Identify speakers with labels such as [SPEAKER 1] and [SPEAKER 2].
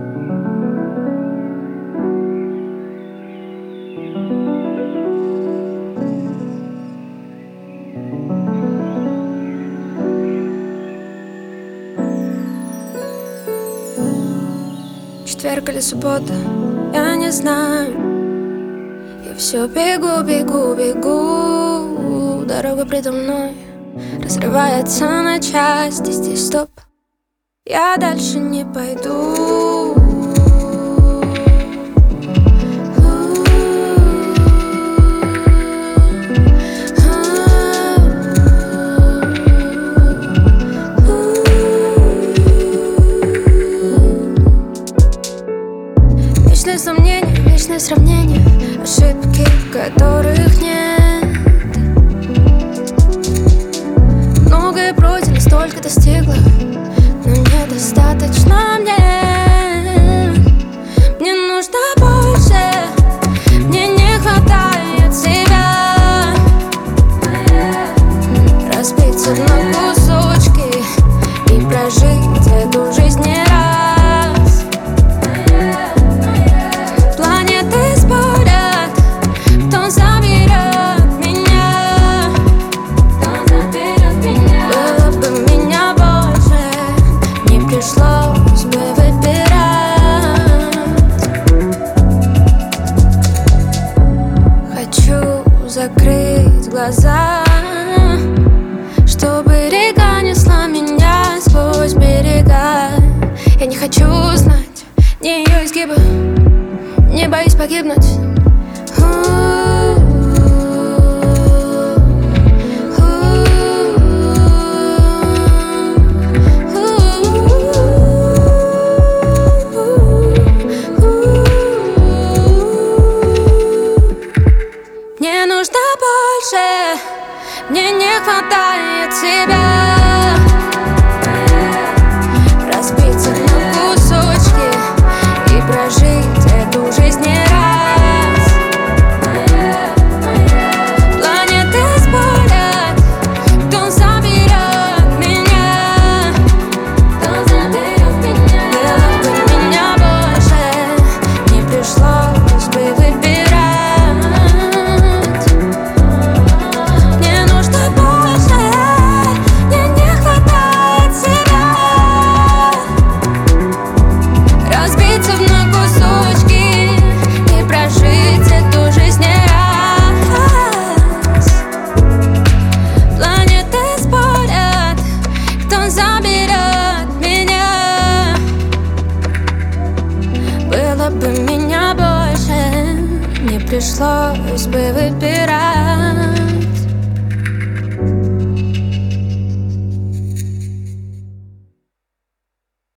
[SPEAKER 1] Четверг или суббота, я не знаю. Я все бегу, бегу, бегу. Дорога предо мной разрывается на части. Здесь стоп, я дальше не пойду. Вечные сомнения, вечные сравнения, ошибки, которых нет. Многое пройдено, столько достигла, но недостаточно мне. Мне нужно больше, мне не хватает тебя. Разбиться на кусочки и прожить эту жизнь не раз. Пришлось бы выбирать. Хочу закрыть глаза, чтобы река несла меня сквозь берега. Я не хочу знать ни ее изгиба, не боюсь погибнуть. Мне нужно больше, мне не хватает тебя. Разбиться на кусочки и прожить эту жизнь не раз. Планеты спорят, кто заберет меня. Было бы меня больше, не пришлось бы выбирать. Было бы меня больше, не пришлось бы выбирать.